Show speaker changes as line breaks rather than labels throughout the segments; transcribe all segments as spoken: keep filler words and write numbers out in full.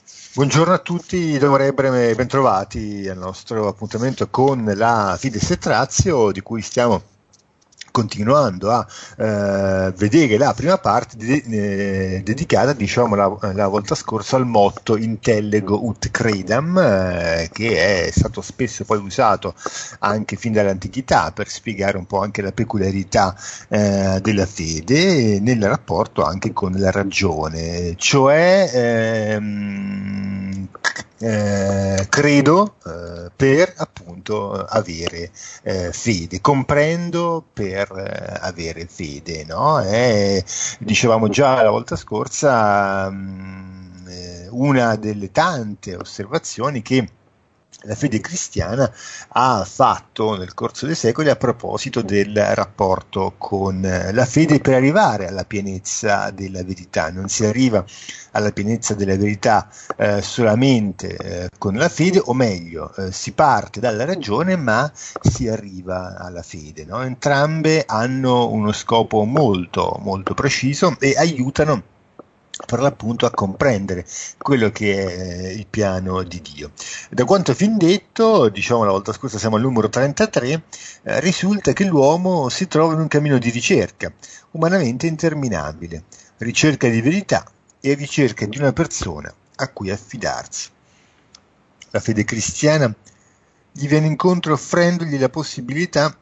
Buongiorno a tutti, da Orebre, bentrovati al nostro appuntamento con la Fides et Ratio, di cui stiamo continuando a eh, vedere la prima parte de- eh, dedicata, diciamo, la, la volta scorsa al motto Intellego ut credam, eh, che è stato spesso poi usato anche fin dall'antichità per spiegare un po' anche la peculiarità eh, della fede nel rapporto anche con la ragione, cioè ehm, eh, credo eh, per appunto avere eh, fede, comprendo per eh, avere fede, no? E, dicevamo già la volta scorsa, mh, eh, una delle tante osservazioni che la fede cristiana ha fatto nel corso dei secoli a proposito del rapporto con la fede per arrivare alla pienezza della verità. Non si arriva alla pienezza della verità eh, solamente eh, con la fede, o meglio, eh, si parte dalla ragione ma si arriva alla fede, no? Entrambe hanno uno scopo molto, molto preciso e aiutano per l'appunto a comprendere quello che è il piano di Dio. Da quanto fin detto, diciamo la volta scorsa siamo al numero trentatré, eh, risulta che l'uomo si trova in un cammino di ricerca, umanamente interminabile, ricerca di verità e ricerca di una persona a cui affidarsi. La fede cristiana gli viene incontro offrendogli la possibilità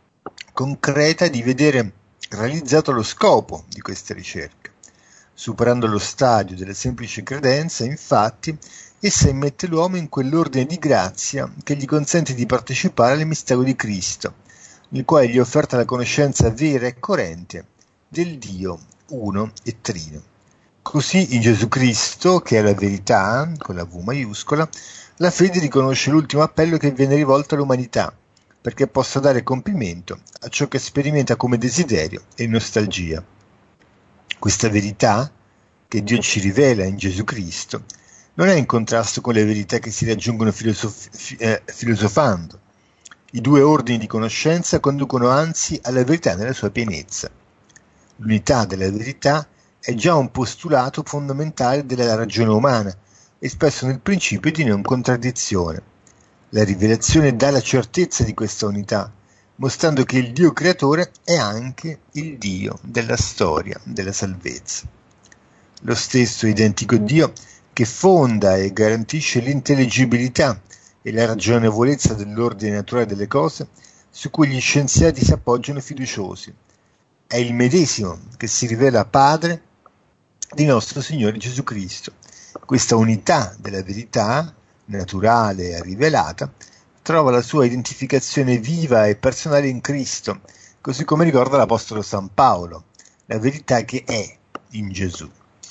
concreta di vedere realizzato lo scopo di questa ricerca. Superando lo stadio della semplice credenza, infatti, essa immette l'uomo in quell'ordine di grazia che gli consente di partecipare al mistero di Cristo, nel quale gli è offerta la conoscenza vera e coerente del Dio uno e trino. Così in Gesù Cristo, che è la verità, con la V maiuscola, la fede riconosce l'ultimo appello che viene rivolto all'umanità, perché possa dare compimento a ciò che sperimenta come desiderio e nostalgia. Questa verità, che Dio ci rivela in Gesù Cristo, non è in contrasto con le verità che si raggiungono filosof- eh, filosofando. I due ordini di conoscenza conducono anzi alla verità nella sua pienezza. L'unità della verità è già un postulato fondamentale della ragione umana, espresso nel principio di non contraddizione. La rivelazione dà la certezza di questa unità, mostrando che il Dio creatore è anche il Dio della storia, della salvezza. Lo stesso identico Dio che fonda e garantisce l'intelligibilità e la ragionevolezza dell'ordine naturale delle cose, su cui gli scienziati si appoggiano fiduciosi. È il medesimo che si rivela Padre di nostro Signore Gesù Cristo. Questa unità della verità, naturale e rivelata, trova la sua identificazione viva e personale in Cristo, così come ricorda l'Apostolo San Paolo, la verità che è in Gesù.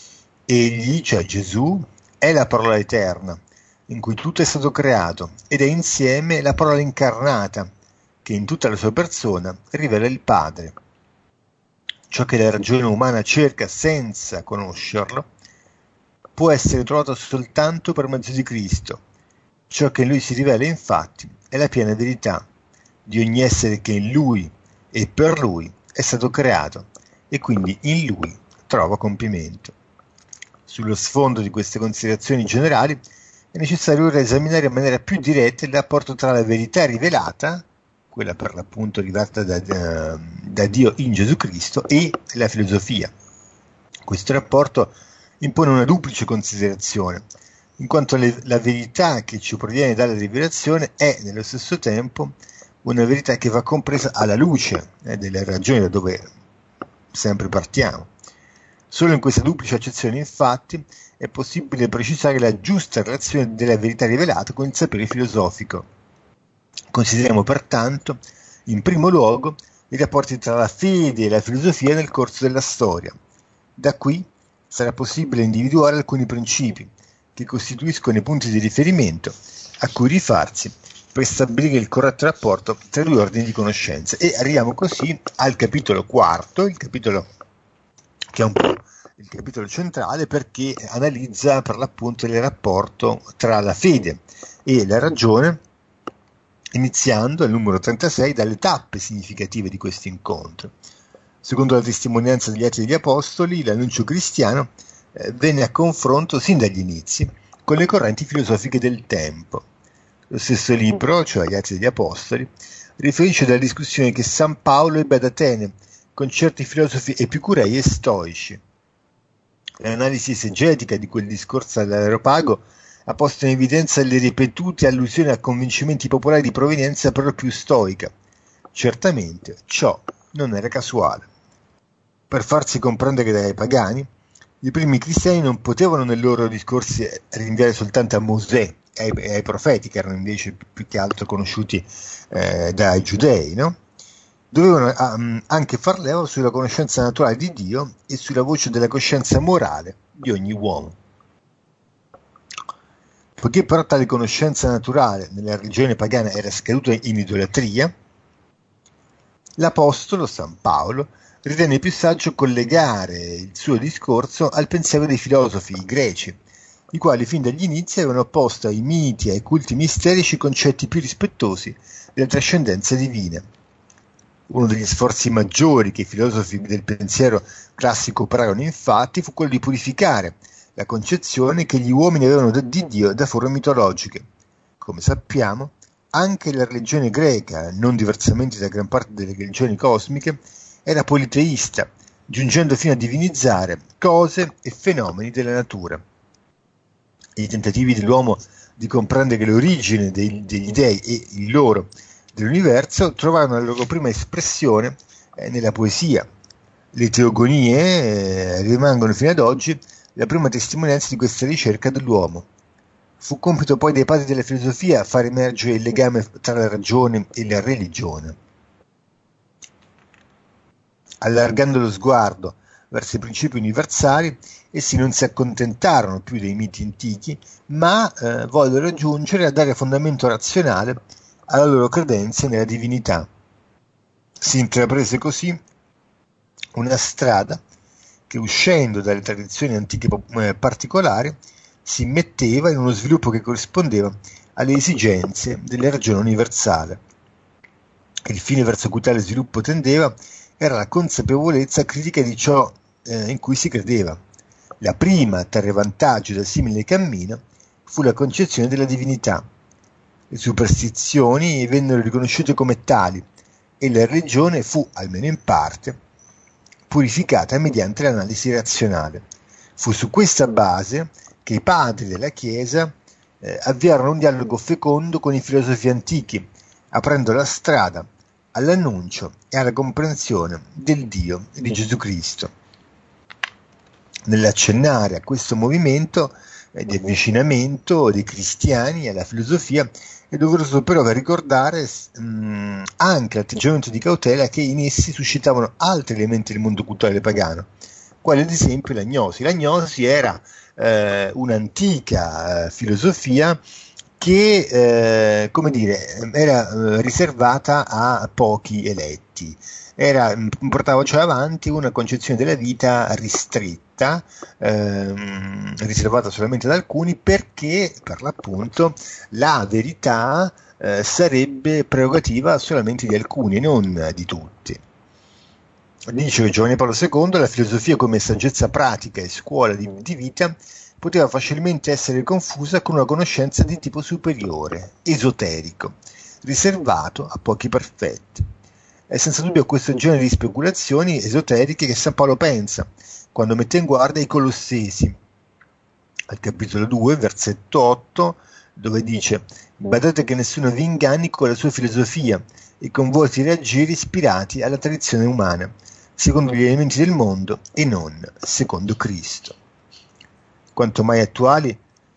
Egli, cioè Gesù, è la parola eterna, in cui tutto è stato creato, ed è insieme la parola incarnata, che in tutta la sua persona rivela il Padre. Ciò che la ragione umana cerca senza conoscerlo può essere trovato soltanto per mezzo di Cristo. Ciò che in lui si rivela, infatti, è la piena verità di ogni essere che in lui e per lui è stato creato e quindi in lui trova compimento. Sullo sfondo di queste considerazioni generali è necessario ora esaminare in maniera più diretta il rapporto tra la verità rivelata, quella per l'appunto rivelata da, da, da Dio in Gesù Cristo, e la filosofia. Questo rapporto impone una duplice considerazione, in quanto le, la verità che ci proviene dalla rivelazione è nello stesso tempo una verità che va compresa alla luce eh, delle ragioni da dove sempre partiamo. Solo in questa duplice accezione, infatti, è possibile precisare la giusta relazione della verità rivelata con il sapere filosofico. Consideriamo pertanto, in primo luogo, i rapporti tra la fede e la filosofia nel corso della storia. Da qui sarà possibile individuare alcuni principi che costituiscono i punti di riferimento a cui rifarsi per stabilire il corretto rapporto tra i due ordini di conoscenza. E arriviamo così al capitolo quarto, il capitolo che è un po' il capitolo centrale, perché analizza per l'appunto il rapporto tra la fede e la ragione, iniziando al numero trentasei dalle tappe significative di questo incontro. Secondo la testimonianza degli Atti degli Apostoli, l'annuncio cristiano eh, venne a confronto sin dagli inizi con le correnti filosofiche del tempo. Lo stesso libro, cioè gli Atti degli Apostoli, riferisce della discussione che San Paolo ebbe ad Atene con certi filosofi epicurei e stoici. L'analisi esegetica di quel discorso all'Areopago ha posto in evidenza le ripetute allusioni a convincimenti popolari di provenienza per lo più stoica. Certamente ciò non era casuale. Per farsi comprendere dai pagani, i primi cristiani non potevano nei loro discorsi rinviare soltanto a Mosè e ai, ai profeti, che erano invece più che altro conosciuti eh, dai giudei, no? Dovevano um, anche far leva sulla conoscenza naturale di Dio e sulla voce della coscienza morale di ogni uomo. Poiché però tale conoscenza naturale nella religione pagana era scaduta in idolatria, l'Apostolo San Paolo ritenne più saggio collegare il suo discorso al pensiero dei filosofi greci, i quali fin dagli inizi avevano opposto ai miti e ai culti misterici concetti più rispettosi della trascendenza divina. Uno degli sforzi maggiori che i filosofi del pensiero classico operarono infatti fu quello di purificare la concezione che gli uomini avevano di Dio da forme mitologiche. Come sappiamo, anche la religione greca, non diversamente da gran parte delle religioni cosmiche, era politeista, giungendo fino a divinizzare cose e fenomeni della natura. I tentativi dell'uomo di comprendere l'origine dei, degli dei e il loro dell'universo trovarono la loro prima espressione eh, nella poesia. Le teogonie eh, rimangono fino ad oggi la prima testimonianza di questa ricerca dell'uomo. Fu compito poi dei padri della filosofia far emergere il legame tra la ragione e la religione. Allargando lo sguardo verso i principi universali, essi non si accontentarono più dei miti antichi, ma eh, vollero giungere a dare fondamento razionale alla loro credenza nella divinità. Si intraprese così una strada che, uscendo dalle tradizioni antiche eh, particolari, si metteva in uno sviluppo che corrispondeva alle esigenze della ragione universale. Il fine verso cui tale sviluppo tendeva era la consapevolezza critica di ciò eh, in cui si credeva. La prima a trarre vantaggio da simile cammino fu la concezione della divinità. Le superstizioni vennero riconosciute come tali e la religione fu, almeno in parte, purificata mediante l'analisi razionale. Fu su questa base che i padri della Chiesa eh, avviarono un dialogo fecondo con i filosofi antichi, aprendo la strada all'annuncio e alla comprensione del Dio e di Gesù Cristo. Nell'accennare a questo movimento eh, di avvicinamento dei cristiani alla filosofia, è doveroso però ricordare mh, anche l'atteggiamento di cautela che in essi suscitavano altri elementi del mondo culturale pagano, quali ad esempio l'agnosi. L'agnosi era eh, un'antica eh, filosofia che, eh, come dire, era eh, riservata a pochi eletti. Era, portava cioè avanti una concezione della vita ristretta, ehm, riservata solamente ad alcuni, perché per l'appunto la verità eh, sarebbe prerogativa solamente di alcuni e non di tutti. Dice Giovanni Paolo secondo, la filosofia come saggezza pratica e scuola di, di vita poteva facilmente essere confusa con una conoscenza di tipo superiore, esoterico, riservato a pochi perfetti. È senza dubbio a questo genere di speculazioni esoteriche che San Paolo pensa quando mette in guardia i Colossesi, al capitolo due, versetto otto, dove dice: badate che nessuno vi inganni con la sua filosofia e con vostri raggiri ispirati alla tradizione umana, secondo gli elementi del mondo e non secondo Cristo. Quanto mai attuali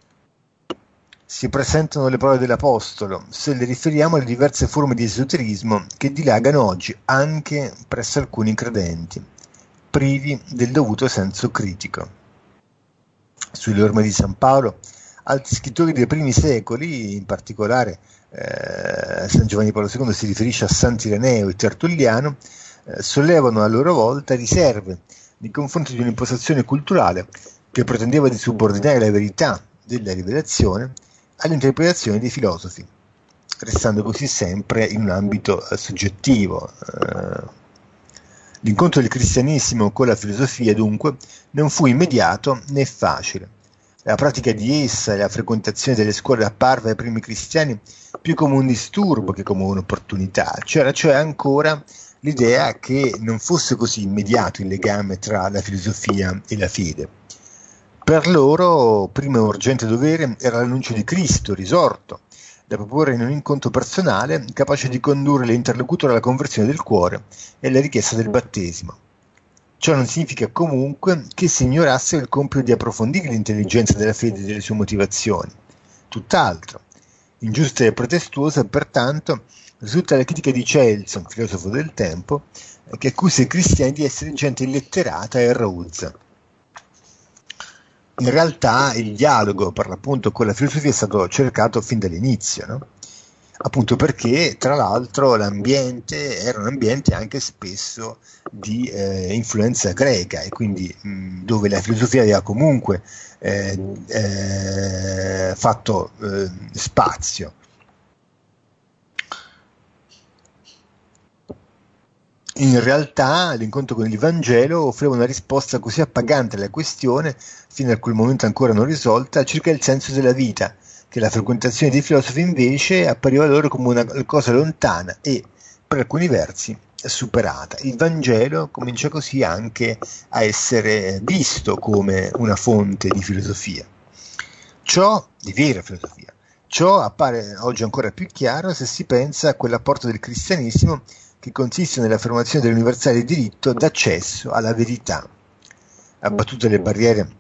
si presentano le parole dell'Apostolo, se le riferiamo alle diverse forme di esoterismo che dilagano oggi anche presso alcuni credenti, privi del dovuto senso critico. Sulle orme di San Paolo, altri scrittori dei primi secoli, in particolare eh, San Giovanni Paolo secondo si riferisce a Sant'Ireneo e Tertulliano, eh, sollevano a loro volta riserve nei confronti di un'impostazione culturale che pretendeva di subordinare la verità della rivelazione all'interpretazione dei filosofi, restando così sempre in un ambito eh, soggettivo. Eh, l'incontro del cristianesimo con la filosofia, dunque, non fu immediato né facile. La pratica di essa e la frequentazione delle scuole apparve ai primi cristiani più come un disturbo che come un'opportunità. C'era cioè ancora l'idea che non fosse così immediato il legame tra la filosofia e la fede. Per loro, primo e urgente dovere era l'annuncio di Cristo risorto, da proporre in un incontro personale capace di condurre l'interlocutore alla conversione del cuore e alla richiesta del battesimo. Ciò non significa comunque che si ignorasse il compito di approfondire l'intelligenza della fede e delle sue motivazioni. Tutt'altro. Ingiusta e pretestuosa, pertanto, risulta la critica di Celso, filosofo del tempo, che accusa i cristiani di essere gente illetterata e rozza. In realtà il dialogo, per l'appunto, con la filosofia è stato cercato fin dall'inizio, no? Appunto perché, tra l'altro, l'ambiente era un ambiente anche spesso di eh, influenza greca e quindi mh, dove la filosofia aveva comunque eh, eh, fatto eh, spazio. In realtà l'incontro con il Vangelo offriva una risposta così appagante alla questione, fino a quel momento ancora non risolta, circa il senso della vita, che la frequentazione dei filosofi invece appariva loro come una cosa lontana e, per alcuni versi, superata. Il Vangelo comincia così anche a essere visto come una fonte di filosofia. Ciò, di vera filosofia, ciò appare oggi ancora più chiaro se si pensa a quell'apporto del cristianesimo che consiste nell'affermazione dell'universale diritto d'accesso alla verità. Abbattute le barriere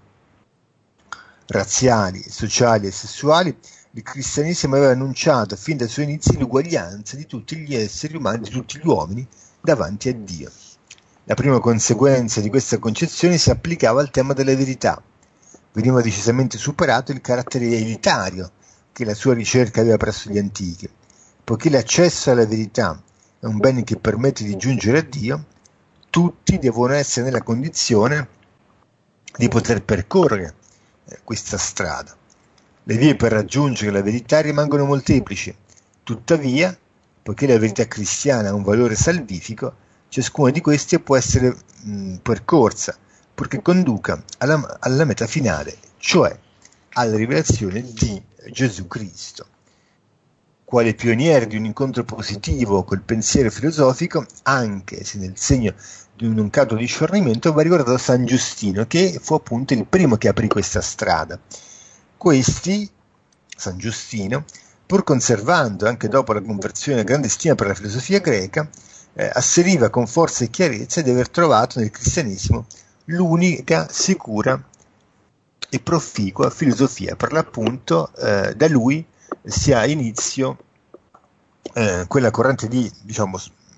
razziali, sociali e sessuali, il cristianesimo aveva annunciato fin dai suoi inizi l'uguaglianza di tutti gli esseri umani, di tutti gli uomini, davanti a Dio. La prima conseguenza di questa concezione si applicava al tema della verità. Veniva decisamente superato il carattere elitario che la sua ricerca aveva presso gli antichi, poiché l'accesso alla verità è un bene che permette di giungere a Dio, tutti devono essere nella condizione di poter percorrere eh, questa strada. Le vie per raggiungere la verità rimangono molteplici, tuttavia, poiché la verità cristiana ha un valore salvifico, ciascuna di queste può essere mh, percorsa, purché conduca alla, alla meta finale, cioè alla rivelazione di Gesù Cristo. Quale pioniere di un incontro positivo col pensiero filosofico, anche se nel segno di un mancato discernimento, va ricordato San Giustino, che fu appunto il primo che aprì questa strada. Questi, San Giustino, pur conservando anche dopo la conversione grande stima per la filosofia greca, eh, asseriva con forza e chiarezza di aver trovato nel cristianesimo l'unica sicura e proficua filosofia. Per l'appunto, eh, da lui si ha inizio eh, quella corrente di, diciamo,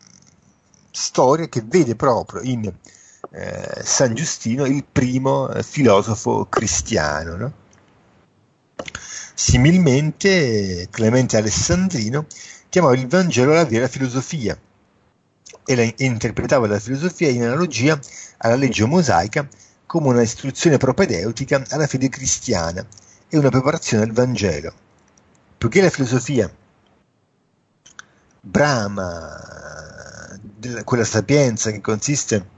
storia che vede proprio in eh, San Giustino il primo eh, filosofo cristiano, no? Similmente, Clemente Alessandrino chiamava il Vangelo la vera filosofia e, la, e interpretava la filosofia in analogia alla legge mosaica come una istruzione propedeutica alla fede cristiana e una preparazione al Vangelo. Poiché la filosofia brama della, quella sapienza che consiste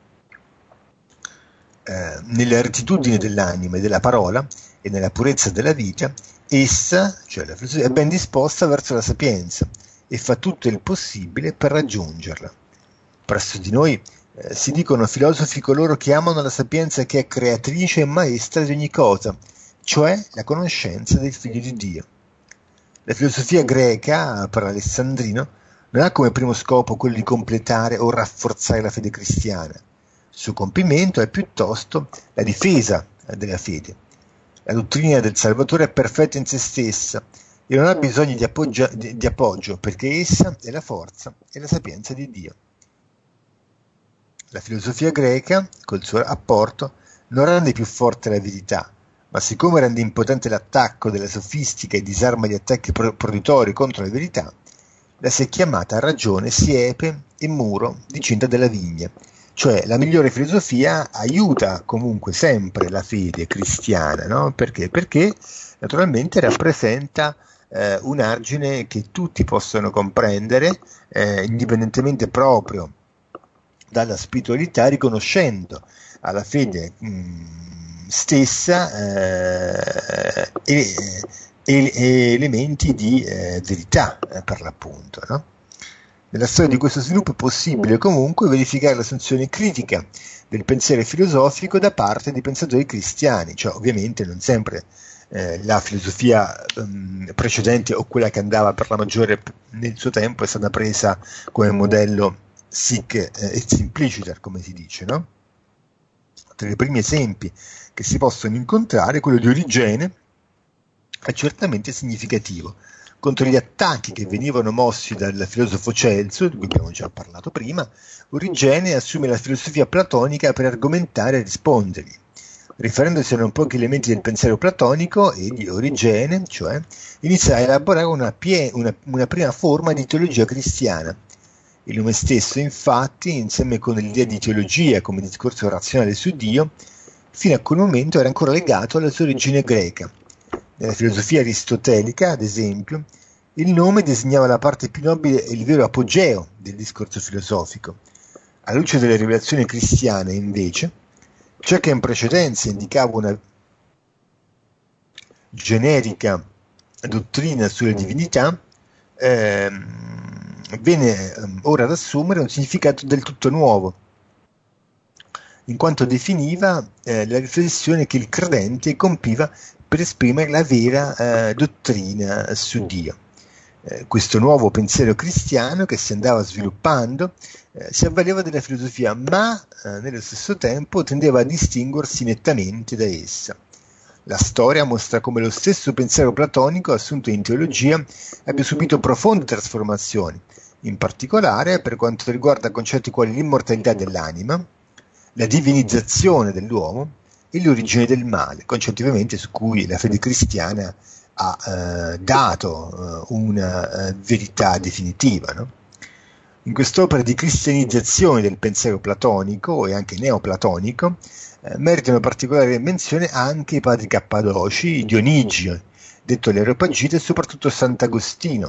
eh, nella rettitudine dell'anima e della parola e nella purezza della vita, essa, cioè la filosofia, è ben disposta verso la sapienza e fa tutto il possibile per raggiungerla. Presso di noi eh, si dicono filosofi coloro che amano la sapienza che è creatrice e maestra di ogni cosa, cioè la conoscenza del Figlio di Dio. La filosofia greca, per Alessandrino, non ha come primo scopo quello di completare o rafforzare la fede cristiana. Il suo compimento è piuttosto la difesa della fede. La dottrina del Salvatore è perfetta in se stessa e non ha bisogno di, appoggia, di, di appoggio, perché essa è la forza e la sapienza di Dio. La filosofia greca, col suo apporto, non rende più forte la verità, ma siccome rende impotente l'attacco della sofistica e disarma gli attacchi proditori contro la verità, la si è chiamata ragione, siepe e muro di cinta della vigna. Cioè la migliore filosofia aiuta comunque sempre la fede cristiana, no? Perché? Perché naturalmente rappresenta eh, un argine che tutti possono comprendere, eh, indipendentemente proprio dalla spiritualità, riconoscendo alla fede mh, stessa eh, e, e, e elementi di eh, verità, eh, per l'appunto, no? Nella storia di questo sviluppo è possibile comunque verificare l'assunzione critica del pensiero filosofico da parte di pensatori cristiani, cioè ovviamente non sempre eh, la filosofia um, precedente o quella che andava per la maggiore nel suo tempo è stata presa come modello sic eh, et simpliciter, come si dice, no? Tra i primi esempi che si possono incontrare, quello di Origene è certamente significativo. Contro gli attacchi che venivano mossi dal filosofo Celso, di cui abbiamo già parlato prima, Origene assume la filosofia platonica per argomentare e rispondergli. Riferendosi a non pochi elementi del pensiero platonico, egli, Origene, cioè, inizia a elaborare una, pie- una, una prima forma di teologia cristiana. Il nome stesso, infatti, insieme con l'idea di teologia come discorso razionale su Dio, fino a quel momento era ancora legato alla sua origine greca. Nella filosofia aristotelica, ad esempio, il nome designava la parte più nobile e il vero apogeo del discorso filosofico. Alla luce delle rivelazioni cristiane, invece, ciò che in precedenza indicava una generica dottrina sulla divinità, ehm, viene ora ad assumere un significato del tutto nuovo, in quanto definiva eh, la riflessione che il credente compiva per esprimere la vera eh, dottrina su Dio. Eh, questo nuovo pensiero cristiano che si andava sviluppando eh, si avvaleva della filosofia, ma eh, nello stesso tempo tendeva a distinguersi nettamente da essa. La storia mostra come lo stesso pensiero platonico, assunto in teologia, abbia subito profonde trasformazioni, in particolare per quanto riguarda concetti quali l'immortalità dell'anima, la divinizzazione dell'uomo e l'origine del male, concetti ovviamente su cui la fede cristiana ha eh, dato eh, una eh, verità definitiva, no? In quest'opera di cristianizzazione del pensiero platonico e anche neoplatonico eh, meritano particolare menzione anche i padri cappadoci, Dionigio, detto l'Areopagita, e soprattutto Sant'Agostino,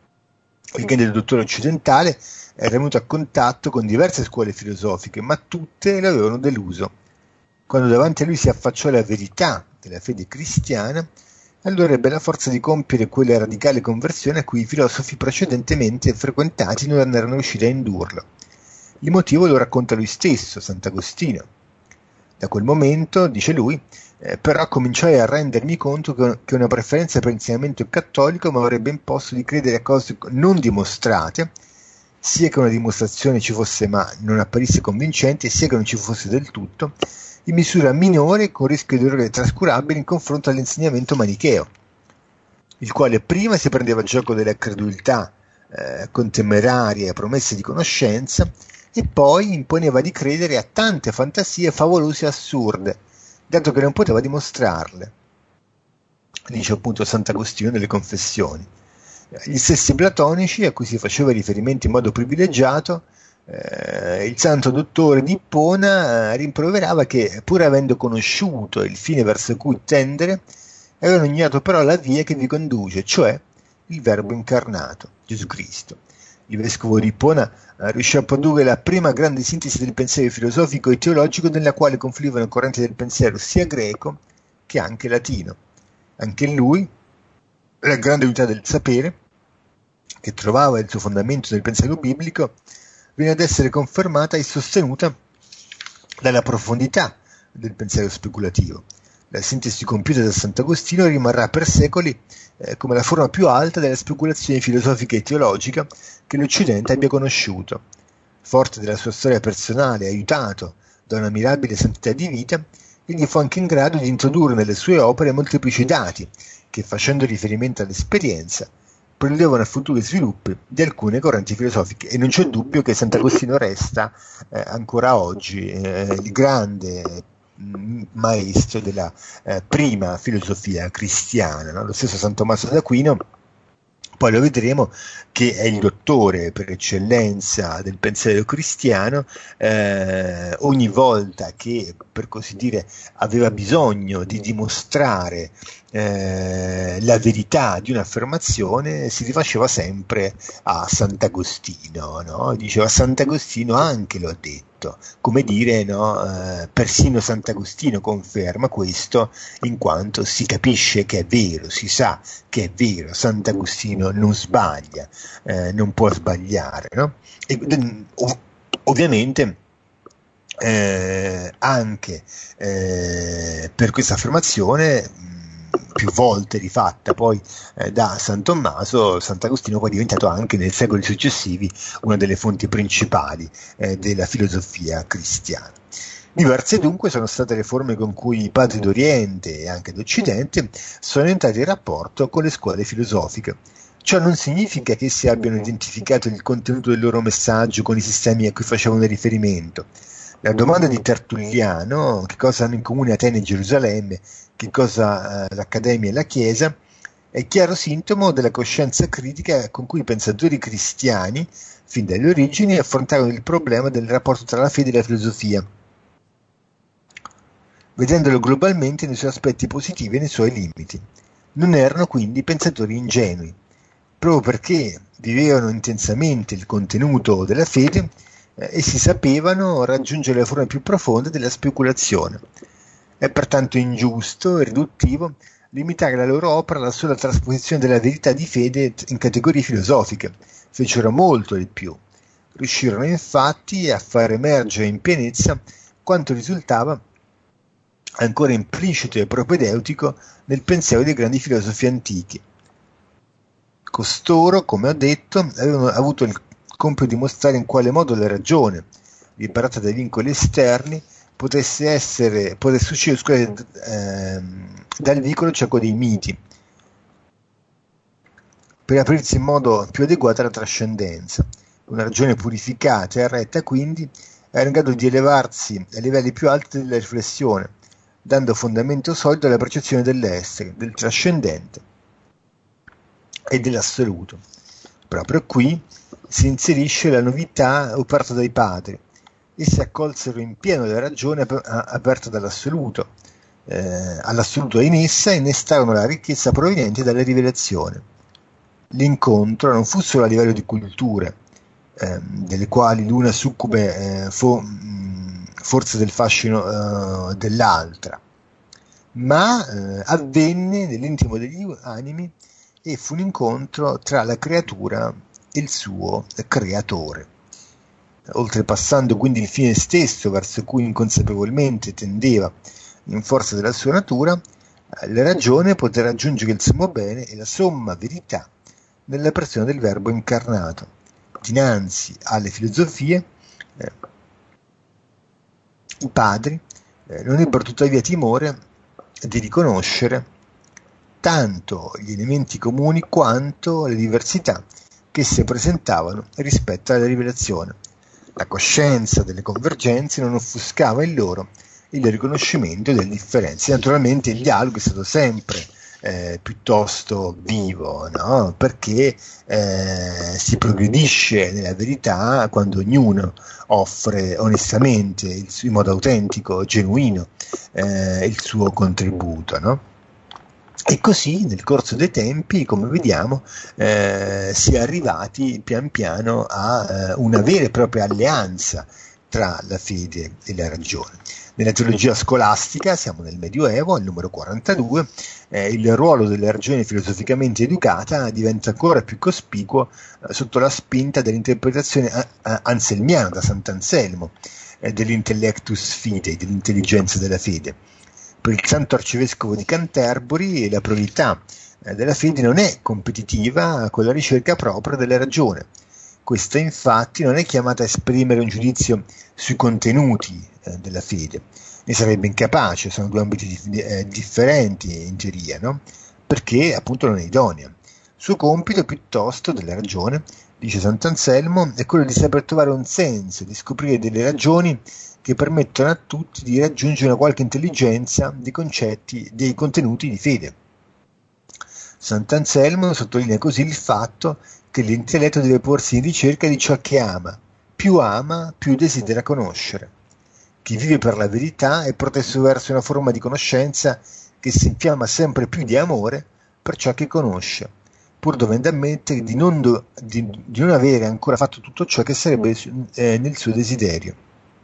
il grande dottore occidentale. Era venuto a contatto con diverse scuole filosofiche, ma tutte lo avevano deluso. Quando davanti a lui si affacciò la verità della fede cristiana, allora ebbe la forza di compiere quella radicale conversione a cui i filosofi precedentemente frequentati non erano riusciti a indurlo. Il motivo lo racconta lui stesso, Sant'Agostino. Da quel momento, dice lui, eh, però cominciai a rendermi conto che, che una preferenza per l'insegnamento cattolico mi avrebbe imposto di credere a cose non dimostrate, sia che una dimostrazione ci fosse ma non apparisse convincente, sia che non ci fosse del tutto, in misura minore con rischio di errore trascurabile in confronto all'insegnamento manicheo, il quale prima si prendeva gioco della credulità eh, con temerarie promesse di conoscenza e poi imponeva di credere a tante fantasie favolose e assurde, dato che non poteva dimostrarle. Dice appunto Sant'Agostino nelle Confessioni. Gli stessi platonici, a cui si faceva riferimento in modo privilegiato, eh, il santo dottore di Ippona eh, rimproverava che, pur avendo conosciuto il fine verso cui tendere, avevano ignorato però la via che vi conduce, cioè il Verbo incarnato, Gesù Cristo. Il vescovo di Ippona eh, riuscì a produrre la prima grande sintesi del pensiero filosofico e teologico, nella quale confluivano correnti del pensiero sia greco che anche latino. Anche lui, la grande unità del sapere, che trovava il suo fondamento nel pensiero biblico, viene ad essere confermata e sostenuta dalla profondità del pensiero speculativo. La sintesi compiuta da Sant'Agostino rimarrà per secoli eh, come la forma più alta della speculazione filosofica e teologica che l'Occidente abbia conosciuto. Forte della sua storia personale, aiutato da una mirabile santità di vita, egli fu anche in grado di introdurre nelle sue opere molteplici dati che, facendo riferimento all'esperienza, prelevano a futuri sviluppi di alcune correnti filosofiche, e non c'è dubbio che Sant'Agostino resta eh, ancora oggi eh, il grande mh, maestro della eh, prima filosofia cristiana, no? Lo stesso San Tommaso d'Aquino, poi lo vedremo, che è il dottore per eccellenza del pensiero cristiano, eh, ogni volta che, per così dire, aveva bisogno di dimostrare eh, la verità di un'affermazione si rifaceva sempre a Sant'Agostino, no? Diceva Sant'Agostino anche lo ha detto, come dire, no? Eh, persino Sant'Agostino conferma questo, in quanto si capisce che è vero, si sa che è vero, Sant'Agostino non sbaglia, eh, non può sbagliare, no? E, ov- ovviamente eh, anche eh, per questa affermazione più volte rifatta poi eh, da San Tommaso, Sant'Agostino poi è diventato anche nei secoli successivi una delle fonti principali eh, della filosofia cristiana. Diverse dunque sono state le forme con cui i padri d'Oriente e anche d'Occidente sono entrati in rapporto con le scuole filosofiche. Ciò non significa che essi abbiano identificato il contenuto del loro messaggio con i sistemi a cui facevano riferimento. La domanda di Tertulliano, che cosa hanno in comune Atene e Gerusalemme, che cosa eh, l'Accademia e la Chiesa, è chiaro sintomo della coscienza critica con cui i pensatori cristiani, fin dalle origini, affrontavano il problema del rapporto tra la fede e la filosofia, vedendolo globalmente nei suoi aspetti positivi e nei suoi limiti. Non erano quindi pensatori ingenui, proprio perché vivevano intensamente il contenuto della fede eh, e si sapevano raggiungere le forme più profonde della speculazione. È pertanto ingiusto e riduttivo limitare la loro opera alla sola trasposizione della verità di fede in categorie filosofiche. Fecero molto di più. Riuscirono infatti a far emergere in pienezza quanto risultava ancora implicito e propedeutico nel pensiero dei grandi filosofi antichi. Costoro, come ho detto, avevano avuto il compito di mostrare in quale modo la ragione, liberata dai vincoli esterni, potesse essere, potesse uscire scusate, eh, dal vicolo cieco dei miti, per aprirsi in modo più adeguato alla trascendenza. Una ragione purificata e retta, quindi, era in grado di elevarsi ai livelli più alti della riflessione, dando fondamento solido alla percezione dell'essere, del trascendente e dell'assoluto. Proprio qui si inserisce la novità offerta dai padri. Essi accolsero in pieno la ragione aperta dall'assoluto, eh, all'assoluto in essa innestarono la ricchezza proveniente dalla rivelazione. L'incontro non fu solo a livello di culture, eh, delle quali l'una succube eh, fu mh, forse del fascino eh, dell'altra, ma eh, avvenne nell'intimo degli animi e fu un incontro tra la creatura e il suo creatore. Oltrepassando quindi il fine stesso verso cui inconsapevolmente tendeva in forza della sua natura, la ragione poté raggiungere il sommo bene e la somma verità nella persona del Verbo incarnato. Dinanzi alle filosofie, eh, i padri eh, non ebbero tuttavia timore di riconoscere tanto gli elementi comuni quanto le diversità che si presentavano rispetto alla rivelazione. La coscienza delle convergenze non offuscava in loro il riconoscimento delle differenze. Naturalmente il dialogo è stato sempre eh, piuttosto vivo, no? Perché eh, si progredisce nella verità quando ognuno offre onestamente, il, in modo autentico, genuino, eh, il suo contributo, no? E così nel corso dei tempi, come vediamo, eh, si è arrivati pian piano a eh, una vera e propria alleanza tra la fede e la ragione. Nella teologia scolastica, siamo nel Medioevo, al numero quarantadue, eh, il ruolo della ragione filosoficamente educata diventa ancora più cospicuo eh, sotto la spinta dell'interpretazione a- a- anselmiana da Sant'Anselmo, eh, dell'intellectus fidei, dell'intelligenza della fede. Per il santo arcivescovo di Canterbury la priorità eh, della fede non è competitiva con la ricerca propria della ragione. Questa infatti non è chiamata a esprimere un giudizio sui contenuti eh, della fede, ne sarebbe incapace, sono due ambiti dif- eh, differenti in teoria, no? Perché appunto non è idonea. Suo compito piuttosto della ragione, dice Sant'Anselmo, è quello di saper trovare un senso, di scoprire delle ragioni che permettono a tutti di raggiungere una qualche intelligenza dei concetti, dei contenuti di fede. Sant'Anselmo sottolinea così il fatto che l'intelletto deve porsi in ricerca di ciò che ama. Più ama, più desidera conoscere. Chi vive per la verità è proteso verso una forma di conoscenza che si infiamma sempre più di amore per ciò che conosce, pur dovendo ammettere di non, do, di, di non avere ancora fatto tutto ciò che sarebbe eh, nel suo desiderio.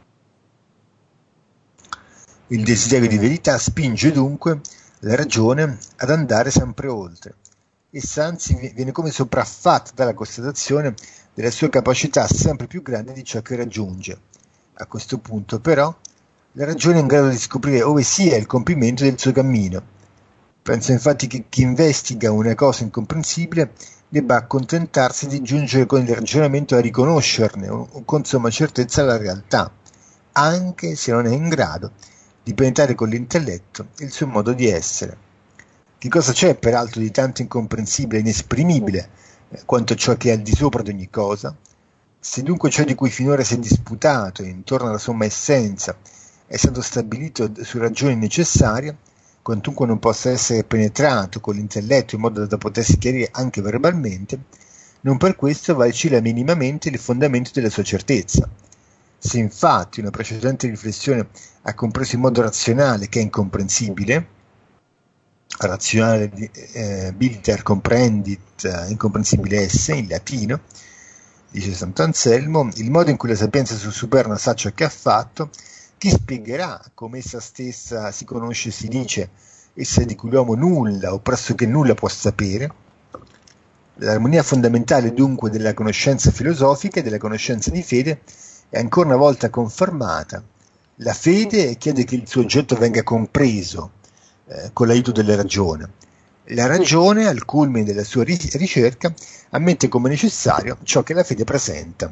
Il desiderio di verità spinge dunque la ragione ad andare sempre oltre. Essa anzi viene come sopraffatta dalla constatazione della sua capacità sempre più grande di ciò che raggiunge. A questo punto, però, la ragione è in grado di scoprire ove sia il compimento del suo cammino. Penso infatti che chi investiga una cosa incomprensibile debba accontentarsi di giungere con il ragionamento a riconoscerne con somma certezza la realtà, anche se non è in grado di penetrare con l'intelletto il suo modo di essere. Che cosa c'è peraltro di tanto incomprensibile e inesprimibile eh, quanto ciò che è al di sopra di ogni cosa? Se dunque ciò di cui finora si è disputato intorno alla somma essenza è stato stabilito su ragioni necessarie, quantunque non possa essere penetrato con l'intelletto in modo da potersi chiarire anche verbalmente, non per questo vacilla minimamente il fondamento della sua certezza. Se infatti una precedente riflessione ha compreso in modo razionale che è incomprensibile, razionale eh, biliter comprendit eh, incomprensibile esse in latino, dice Sant'Anselmo, il modo in cui la sapienza superna sa ciò che ha fatto, chi spiegherà come essa stessa si conosce e si dice, essa di cui l'uomo nulla o pressoché nulla può sapere? L'armonia fondamentale dunque della conoscenza filosofica e della conoscenza di fede è ancora una volta confermata. La fede chiede che il suo oggetto venga compreso eh, con l'aiuto della ragione. La ragione, al culmine della sua ricerca, ammette come necessario ciò che la fede presenta.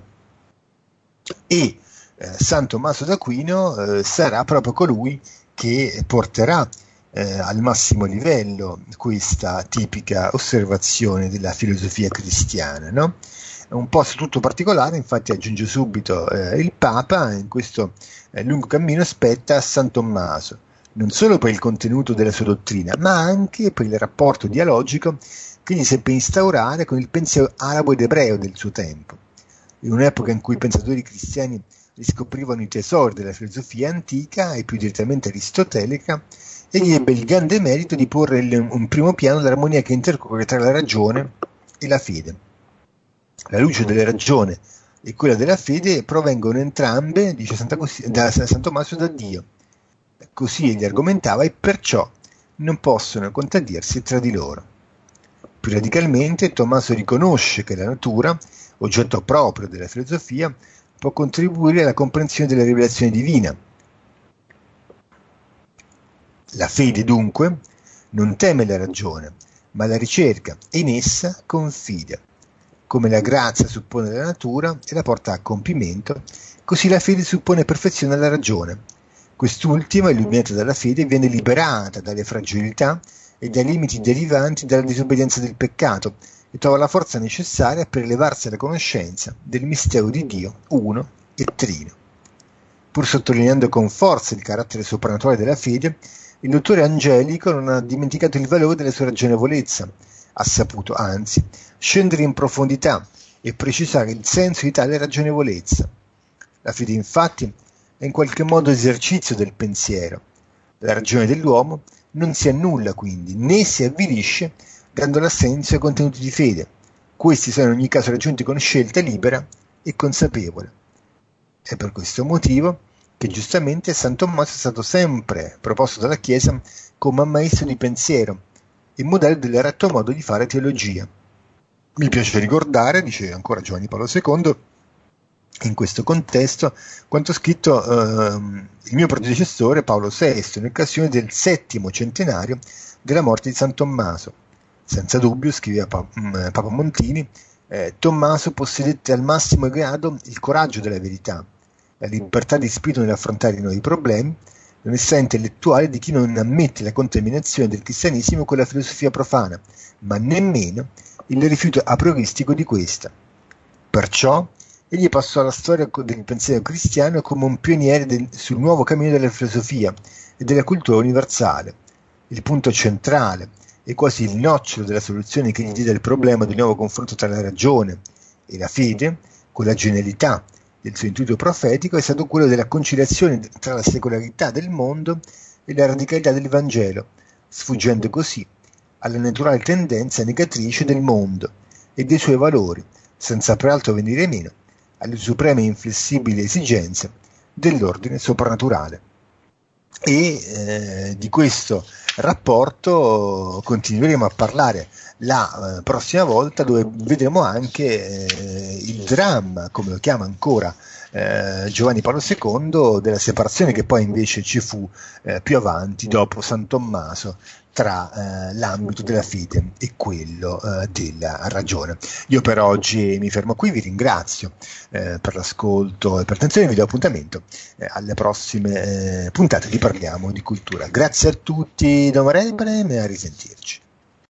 E eh, San Tommaso d'Aquino eh, sarà proprio colui che porterà eh, al massimo livello questa tipica osservazione della filosofia cristiana, no? Un posto tutto particolare, infatti, aggiunge subito eh, il Papa, in questo eh, lungo cammino spetta a San Tommaso, non solo per il contenuto della sua dottrina, ma anche per il rapporto dialogico che gli seppe instaurare con il pensiero arabo ed ebreo del suo tempo. In un'epoca in cui i pensatori cristiani riscoprivano i tesori della filosofia antica e più direttamente aristotelica, egli ebbe il grande merito di porre in un primo piano l'armonia che intercorre tra la ragione e la fede. La luce della ragione e quella della fede provengono entrambe, dice Santa Cos- da San Tommaso, da Dio. Così egli argomentava, e perciò non possono contraddirsi tra di loro. Più radicalmente, Tommaso riconosce che la natura, oggetto proprio della filosofia, può contribuire alla comprensione della rivelazione divina. La fede, dunque, non teme la ragione, ma la ricerca e in essa confida. Come la grazia suppone la natura e la porta a compimento, così la fede suppone perfezione alla ragione. Quest'ultima, illuminata dalla fede, viene liberata dalle fragilità e dai limiti derivanti dalla disobbedienza del peccato e trova la forza necessaria per elevarsi alla conoscenza del mistero di Dio uno e trino. Pur sottolineando con forza il carattere soprannaturale della fede, il dottore Angelico non ha dimenticato il valore della sua ragionevolezza, ha saputo, anzi, scendere in profondità e precisare il senso di tale ragionevolezza. La fede, infatti, è in qualche modo esercizio del pensiero. La ragione dell'uomo non si annulla quindi, né si avvilisce, dando l'assenso ai contenuti di fede. Questi sono in ogni caso raggiunti con scelta libera e consapevole. È per questo motivo che giustamente San Tommaso è stato sempre proposto dalla Chiesa come maestro di pensiero e modello del retto modo di fare teologia. Mi piace ricordare, dice ancora Giovanni Paolo secondo, in questo contesto, quanto scritto eh, il mio predecessore Paolo sesto in occasione del settimo centenario della morte di San Tommaso. Senza dubbio, scriveva pa- mh, Papa Montini, eh, Tommaso possedette al massimo grado il coraggio della verità, la libertà di spirito nell'affrontare i nuovi problemi, l'onestà intellettuale di chi non ammette la contaminazione del cristianesimo con la filosofia profana, ma nemmeno il rifiuto aprioristico di questa. Perciò egli passò alla storia del pensiero cristiano come un pioniere del, sul nuovo cammino della filosofia e della cultura universale. Il punto centrale e quasi il nocciolo della soluzione che gli diede il problema del nuovo confronto tra la ragione e la fede, con la genialità del suo intuito profetico, è stato quello della conciliazione tra la secolarità del mondo e la radicalità del Vangelo, sfuggendo così alla naturale tendenza negatrice del mondo e dei suoi valori, senza peraltro venire meno alle supreme e inflessibili esigenze dell'ordine soprannaturale. E eh, di questo rapporto continueremo a parlare la eh, prossima volta, dove vedremo anche eh, il dramma, come lo chiama ancora eh, Giovanni Paolo secondo, della separazione che poi invece ci fu eh, più avanti, dopo San Tommaso, tra eh, l'ambito della fede e quello eh, della ragione. Io per oggi mi fermo qui, vi ringrazio eh, per l'ascolto e per l'attenzione, vi do appuntamento eh, alle prossime eh, puntate di Parliamo di Cultura. Grazie a tutti, Don Rebrem, e a risentirci.